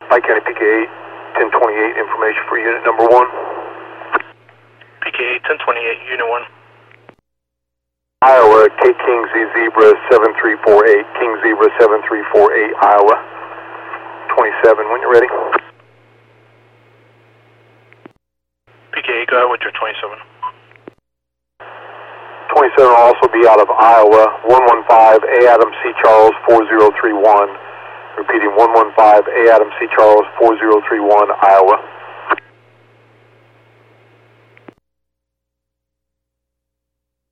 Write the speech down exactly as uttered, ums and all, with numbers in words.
Pike County P K eight, ten twenty-eight, information for unit number one. P K eight, ten twenty-eight, unit one. Iowa, K King Z Zebra seven three four eight, King Zebra seven three four eight, Iowa. twenty-seven, when you're ready. P K eight, go ahead with your twenty-seven. twenty-seven will also be out of Iowa, one one five, A Adam C Charles four zero three one. Repeating, one one five, A Adam C Charles four zero three one, Iowa.